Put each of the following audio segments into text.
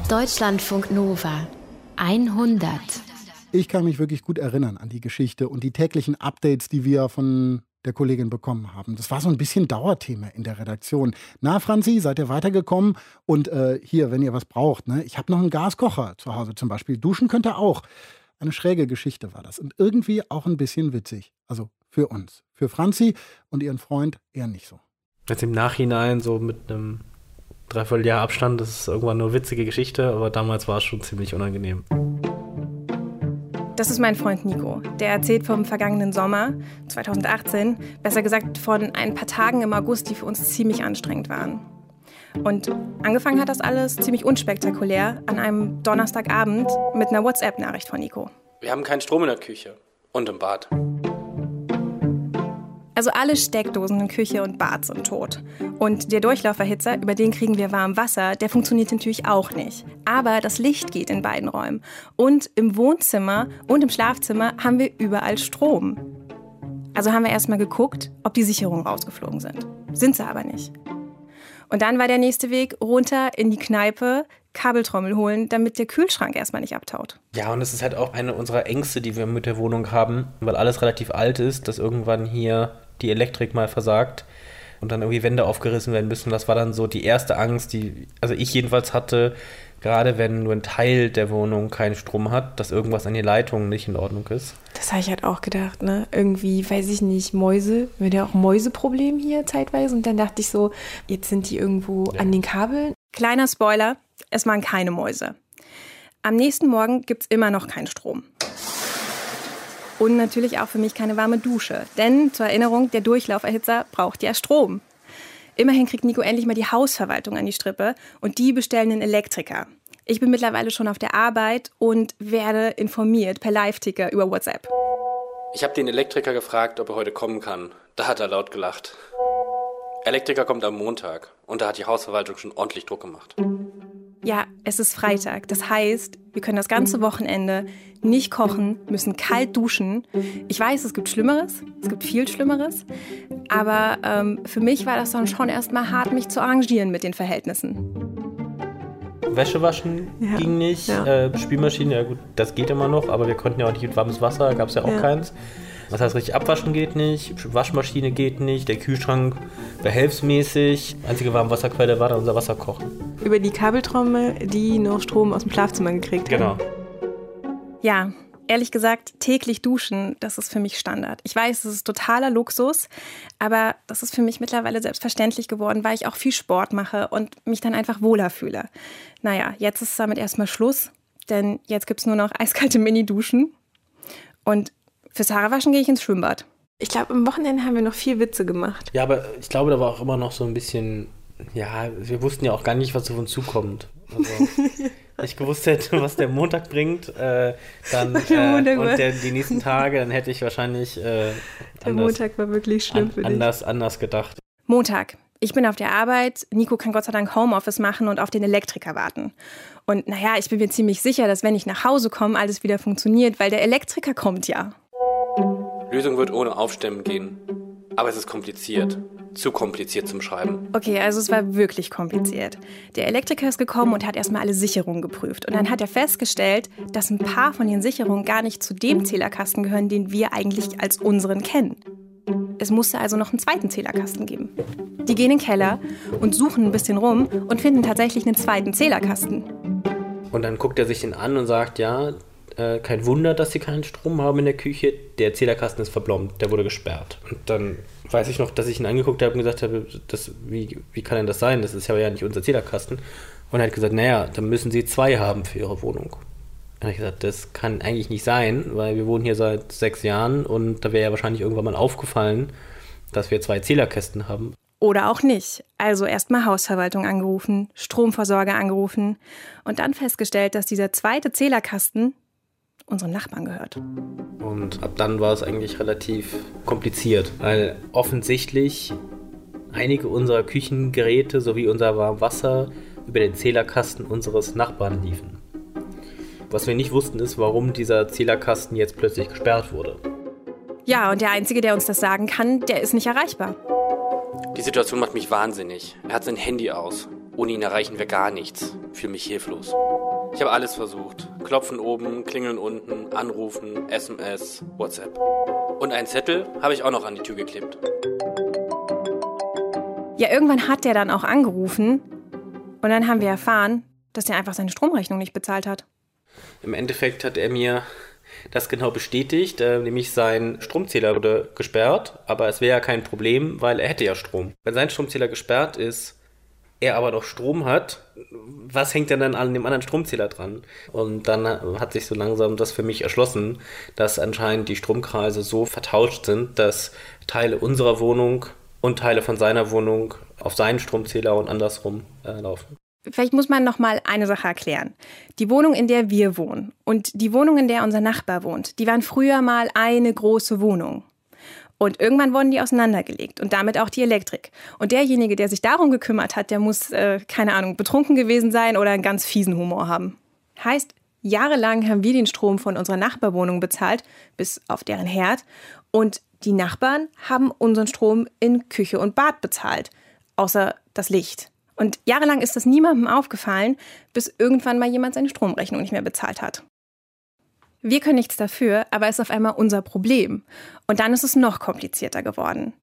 Deutschlandfunk Nova 100. Ich kann mich wirklich gut erinnern an die Geschichte und die täglichen Updates, die wir von der Kollegin bekommen haben. Das war so ein bisschen Dauerthema in der Redaktion. Na, Franzi, seid ihr weitergekommen? Und hier, wenn ihr was braucht, ne? Ich habe noch einen Gaskocher zu Hause zum Beispiel. Duschen könnt ihr auch. Eine schräge Geschichte war das. Und irgendwie auch ein bisschen witzig. Also für uns. Für Franzi und ihren Freund eher nicht so. Jetzt im Nachhinein, so mit einem Dreivierteljahr Abstand, das ist irgendwann nur witzige Geschichte, aber damals war es schon ziemlich unangenehm. Das ist mein Freund Nico. Der erzählt vom vergangenen Sommer 2018, besser gesagt von ein paar Tagen im August, die für uns ziemlich anstrengend waren. Und angefangen hat das alles ziemlich unspektakulär an einem Donnerstagabend mit einer WhatsApp-Nachricht von Nico. Wir haben keinen Strom in der Küche und im Bad. Also alle Steckdosen in Küche und Bad sind tot. Und der Durchlauferhitzer, über den kriegen wir warm Wasser, der funktioniert natürlich auch nicht. Aber das Licht geht in beiden Räumen. Und im Wohnzimmer und im Schlafzimmer haben wir überall Strom. Also haben wir erstmal geguckt, ob die Sicherungen rausgeflogen sind. Sind sie aber nicht. Und dann war der nächste Weg runter in die Kneipe, Kabeltrommel holen, damit der Kühlschrank erstmal nicht abtaut. Ja, und es ist halt auch eine unserer Ängste, die wir mit der Wohnung haben, weil alles relativ alt ist, dass irgendwann hier die Elektrik mal versagt und dann irgendwie Wände aufgerissen werden müssen. Das war dann so die erste Angst, die also ich jedenfalls hatte, gerade wenn nur ein Teil der Wohnung keinen Strom hat, dass irgendwas an den Leitungen nicht in Ordnung ist. Das habe ich halt auch gedacht, ne? Irgendwie, weiß ich nicht, Mäuse, wir hatten ja auch ein Mäuseproblem hier zeitweise und dann dachte ich so, jetzt sind die irgendwo an den Kabeln. Kleiner Spoiler, es waren keine Mäuse. Am nächsten Morgen gibt's immer noch keinen Strom. Und natürlich auch für mich keine warme Dusche. Denn, zur Erinnerung, der Durchlauferhitzer braucht ja Strom. Immerhin kriegt Nico endlich mal die Hausverwaltung an die Strippe und die bestellen einen Elektriker. Ich bin mittlerweile schon auf der Arbeit und werde informiert per Live-Ticker über WhatsApp. Ich habe den Elektriker gefragt, ob er heute kommen kann. Da hat er laut gelacht. Elektriker kommt am Montag und da hat die Hausverwaltung schon ordentlich Druck gemacht. Ja, es ist Freitag. Das heißt, wir können das ganze Wochenende nicht kochen, müssen kalt duschen. Ich weiß, es gibt Schlimmeres, es gibt viel Schlimmeres. Aber für mich war das dann schon erstmal hart, mich zu arrangieren mit den Verhältnissen. Wäsche waschen ging nicht, Spülmaschine, ja gut, das geht immer noch, aber wir konnten ja auch nicht mit warmes Wasser, gab es ja auch keins. Das heißt, richtig abwaschen geht nicht, Waschmaschine geht nicht, der Kühlschrank behelfsmäßig. Einzige Warmwasserquelle war dann unser Wasserkochen. Über die Kabeltrommel, die noch Strom aus dem Schlafzimmer gekriegt haben. Genau. Ja, ehrlich gesagt, täglich duschen, das ist für mich Standard. Ich weiß, es ist totaler Luxus, aber das ist für mich mittlerweile selbstverständlich geworden, weil ich auch viel Sport mache und mich dann einfach wohler fühle. Naja, jetzt ist damit erstmal Schluss, denn jetzt gibt's nur noch eiskalte Mini-Duschen und fürs Haarewaschen gehe ich ins Schwimmbad. Ich glaube, am Wochenende haben wir noch viel Witze gemacht. Ja, aber ich glaube, da war auch immer noch so ein bisschen, ja, wir wussten ja auch gar nicht, was auf uns zukommt. Also, wenn ich gewusst hätte, was der Montag bringt, dann die nächsten Tage, dann hätte ich wahrscheinlich der Montag war wirklich schlimm für dich. Anders gedacht. Montag. Ich bin auf der Arbeit, Nico kann Gott sei Dank Homeoffice machen und auf den Elektriker warten. Und naja, ich bin mir ziemlich sicher, dass wenn ich nach Hause komme, alles wieder funktioniert, weil der Elektriker kommt ja. Lösung wird ohne Aufstemmen gehen. Aber es ist kompliziert. Zu kompliziert zum Schreiben. Okay, also es war wirklich kompliziert. Der Elektriker ist gekommen und hat erstmal alle Sicherungen geprüft. Und dann hat er festgestellt, dass ein paar von den Sicherungen gar nicht zu dem Zählerkasten gehören, den wir eigentlich als unseren kennen. Es musste also noch einen zweiten Zählerkasten geben. Die gehen in den Keller und suchen ein bisschen rum und finden tatsächlich einen zweiten Zählerkasten. Und dann guckt er sich den an und sagt, ja, kein Wunder, dass sie keinen Strom haben in der Küche. Der Zählerkasten ist verblombt, der wurde gesperrt. Und dann weiß ich noch, dass ich ihn angeguckt habe und gesagt habe, wie kann denn das sein? Das ist ja nicht unser Zählerkasten. Und er hat gesagt, naja, dann müssen Sie 2 haben für Ihre Wohnung. Und dann habe ich gesagt, das kann eigentlich nicht sein, weil wir wohnen hier seit 6 Jahren und da wäre ja wahrscheinlich irgendwann mal aufgefallen, dass wir 2 Zählerkästen haben. Oder auch nicht. Also erstmal Hausverwaltung angerufen, Stromversorger angerufen und dann festgestellt, dass dieser zweite Zählerkasten unseren Nachbarn gehört. Und ab dann war es eigentlich relativ kompliziert, weil offensichtlich einige unserer Küchengeräte sowie unser Warmwasser über den Zählerkasten unseres Nachbarn liefen. Was wir nicht wussten, ist, warum dieser Zählerkasten jetzt plötzlich gesperrt wurde. Ja, und der Einzige, der uns das sagen kann, der ist nicht erreichbar. Die Situation macht mich wahnsinnig. Er hat sein Handy aus. Ohne ihn erreichen wir gar nichts. Fühle mich hilflos. Ich habe alles versucht. Klopfen oben, klingeln unten, anrufen, SMS, WhatsApp. Und einen Zettel habe ich auch noch an die Tür geklebt. Ja, irgendwann hat der dann auch angerufen und dann haben wir erfahren, dass der einfach seine Stromrechnung nicht bezahlt hat. Im Endeffekt hat er mir das genau bestätigt, nämlich sein Stromzähler wurde gesperrt, aber es wäre ja kein Problem, weil er hätte ja Strom. Wenn sein Stromzähler gesperrt ist, er aber noch Strom hat, was hängt denn dann an dem anderen Stromzähler dran? Und dann hat sich so langsam das für mich erschlossen, dass anscheinend die Stromkreise so vertauscht sind, dass Teile unserer Wohnung und Teile von seiner Wohnung auf seinen Stromzähler und andersrum laufen. Vielleicht muss man noch mal eine Sache erklären. Die Wohnung, in der wir wohnen und die Wohnung, in der unser Nachbar wohnt, die waren früher mal eine große Wohnung. Und irgendwann wurden die auseinandergelegt und damit auch die Elektrik. Und derjenige, der sich darum gekümmert hat, der muss, keine Ahnung, betrunken gewesen sein oder einen ganz fiesen Humor haben. Heißt, jahrelang haben wir den Strom von unserer Nachbarwohnung bezahlt, bis auf deren Herd. Und die Nachbarn haben unseren Strom in Küche und Bad bezahlt, außer das Licht. Und jahrelang ist das niemandem aufgefallen, bis irgendwann mal jemand seine Stromrechnung nicht mehr bezahlt hat. Wir können nichts dafür, aber es ist auf einmal unser Problem. Und dann ist es noch komplizierter geworden.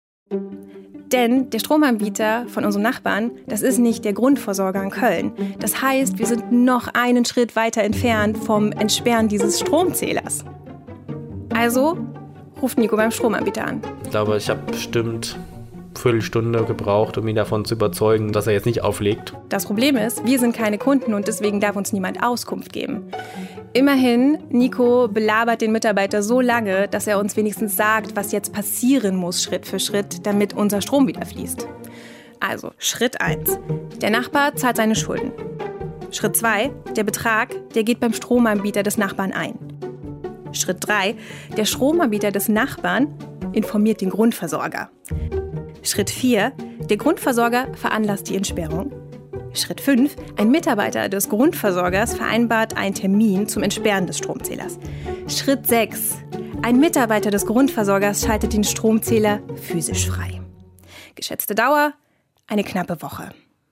Denn der Stromanbieter von unserem Nachbarn, das ist nicht der Grundversorger in Köln. Das heißt, wir sind noch einen Schritt weiter entfernt vom Entsperren dieses Stromzählers. Also ruft Nico beim Stromanbieter an. Ich glaube, ich habe bestimmt Viertelstunde gebraucht, um ihn davon zu überzeugen, dass er jetzt nicht auflegt. Das Problem ist, wir sind keine Kunden und deswegen darf uns niemand Auskunft geben. Immerhin, Nico belabert den Mitarbeiter so lange, dass er uns wenigstens sagt, was jetzt passieren muss, Schritt für Schritt, damit unser Strom wieder fließt. Also, Schritt 1. Der Nachbar zahlt seine Schulden. Schritt 2. Der Betrag, der geht beim Stromanbieter des Nachbarn ein. Schritt 3. Der Stromanbieter des Nachbarn informiert den Grundversorger. Schritt 4. Der Grundversorger veranlasst die Entsperrung. Schritt 5. Ein Mitarbeiter des Grundversorgers vereinbart einen Termin zum Entsperren des Stromzählers. Schritt 6. Ein Mitarbeiter des Grundversorgers schaltet den Stromzähler physisch frei. Geschätzte Dauer: eine knappe Woche.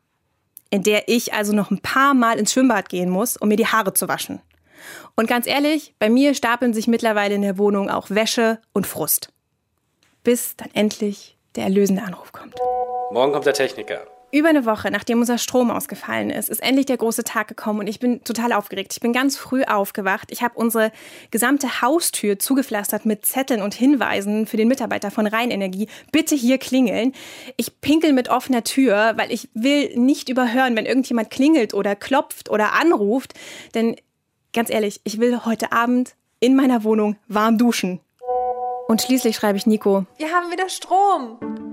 In der ich also noch ein paar Mal ins Schwimmbad gehen muss, um mir die Haare zu waschen. Und ganz ehrlich, bei mir stapeln sich mittlerweile in der Wohnung auch Wäsche und Frust. Bis dann endlich der erlösende Anruf kommt. Morgen kommt der Techniker. Über eine Woche, nachdem unser Strom ausgefallen ist, ist endlich der große Tag gekommen und ich bin total aufgeregt. Ich bin ganz früh aufgewacht. Ich habe unsere gesamte Haustür zugepflastert mit Zetteln und Hinweisen für den Mitarbeiter von Rheinenergie. Bitte hier klingeln. Ich pinkel mit offener Tür, weil ich will nicht überhören, wenn irgendjemand klingelt oder klopft oder anruft. Denn ganz ehrlich, ich will heute Abend in meiner Wohnung warm duschen. Und schließlich schreibe ich Nico: Wir haben wieder Strom.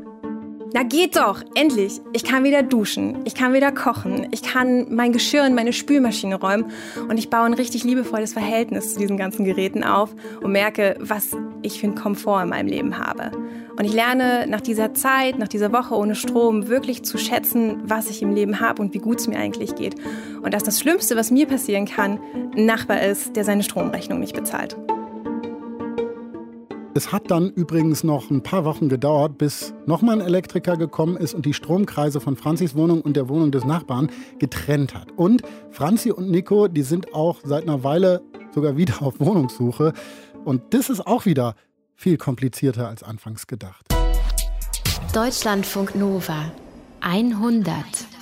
Na geht doch, endlich. Ich kann wieder duschen, ich kann wieder kochen, ich kann mein Geschirr in meine Spülmaschine räumen und ich baue ein richtig liebevolles Verhältnis zu diesen ganzen Geräten auf und merke, was ich für einen Komfort in meinem Leben habe. Und ich lerne nach dieser Zeit, nach dieser Woche ohne Strom wirklich zu schätzen, was ich im Leben habe und wie gut es mir eigentlich geht. Und dass das Schlimmste, was mir passieren kann, ein Nachbar ist, der seine Stromrechnung nicht bezahlt. Es hat dann übrigens noch ein paar Wochen gedauert, bis nochmal ein Elektriker gekommen ist und die Stromkreise von Franzis Wohnung und der Wohnung des Nachbarn getrennt hat. Und Franzi und Nico, die sind auch seit einer Weile sogar wieder auf Wohnungssuche. Und das ist auch wieder viel komplizierter als anfangs gedacht. Deutschlandfunk Nova 100.